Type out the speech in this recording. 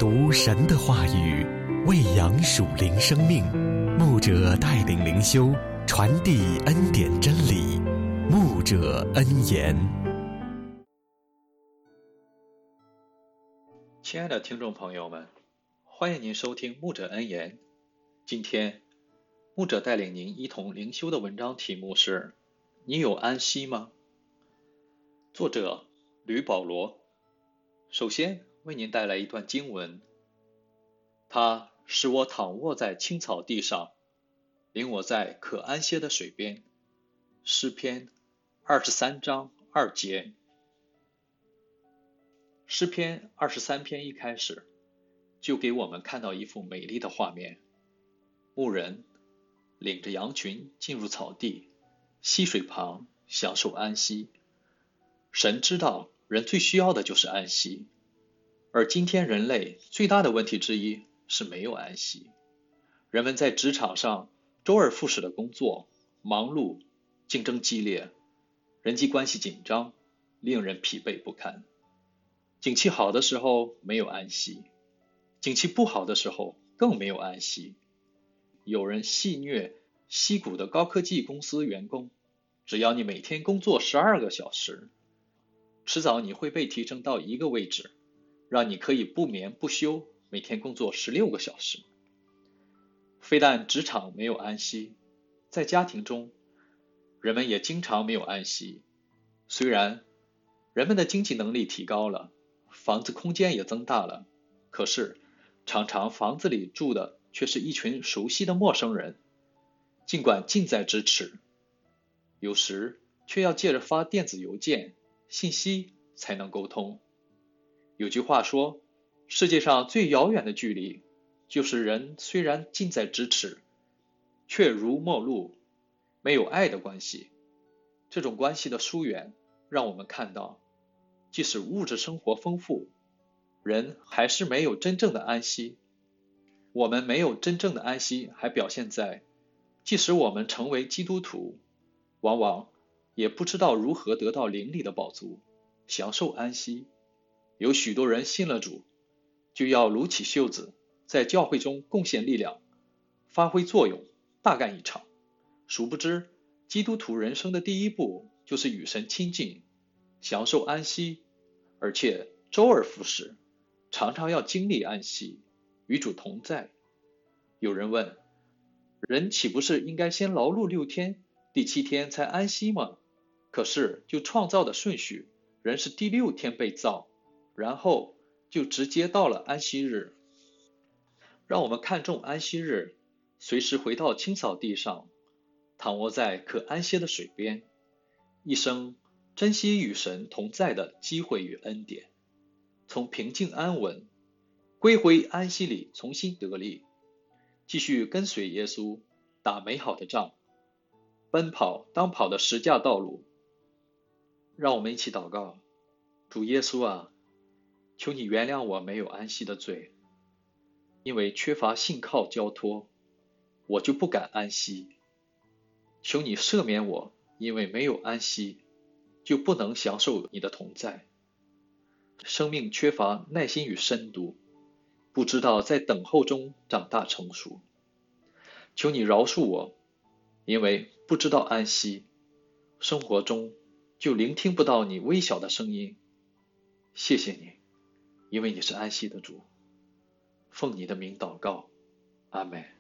读神的话语，喂养属灵生命。牧者带领灵修，传递恩典真理。牧者恩言。 亲爱的听众朋友们，欢迎您收听牧者恩言。今天牧者带领您一同灵修的文章题目是：你有安息吗？作者吕保罗。首先为您带来一段经文，他使我躺卧在青草地上，领我在可安歇的水边。诗篇23章2节。诗篇23篇一开始就给我们看到一幅美丽的画面，牧人领着羊群进入草地，溪水旁享受安息。神知道人最需要的就是安息，而今天人类最大的问题之一是没有安息。人们在职场上周而复始的工作，忙碌，竞争激烈，人际关系紧张，令人疲惫不堪。景气好的时候没有安息，景气不好的时候更没有安息。有人戏谑矽谷的高科技公司员工，只要你每天工作12个小时，迟早你会被提升到一个位置，让你可以不眠不休，每天工作16个小时。非但职场没有安息，在家庭中，人们也经常没有安息。虽然人们的经济能力提高了，房子空间也增大了，可是常常房子里住的却是一群熟悉的陌生人，尽管近在咫尺，有时却要借着发电子邮件、信息才能沟通。有句话说，世界上最遥远的距离，就是人虽然近在咫尺，却如陌路，没有爱的关系。这种关系的疏远，让我们看到，即使物质生活丰富，人还是没有真正的安息。我们没有真正的安息，还表现在，即使我们成为基督徒，往往也不知道如何得到灵里的饱足，享受安息。有许多人信了主，就要撸起袖子，在教会中贡献力量，发挥作用，大干一场。殊不知，基督徒人生的第一步就是与神亲近，享受安息，而且周而复始，常常要经历安息，与主同在。有人问，人岂不是应该先劳碌6天，第7天才安息吗？可是就创造的顺序，人是第6天被造，然后就直接到了安息日。让我们看重安息日，随时回到青草地上，躺卧在可安歇的水边，一生珍惜与神同在的机会与恩典，从平静安稳归回安息里重新得力，继续跟随耶稣打美好的仗，奔跑当跑的十架道路。让我们一起祷告，主耶稣啊，求你原谅我没有安息的罪，因为缺乏信靠交托，我就不敢安息。求你赦免我，因为没有安息，就不能享受你的同在。生命缺乏耐心与深度，不知道在等候中长大成熟。求你饶恕我，因为不知道安息，生活中就聆听不到你微小的声音。谢谢你，因为你是安息的主。奉你的名祷告，阿们。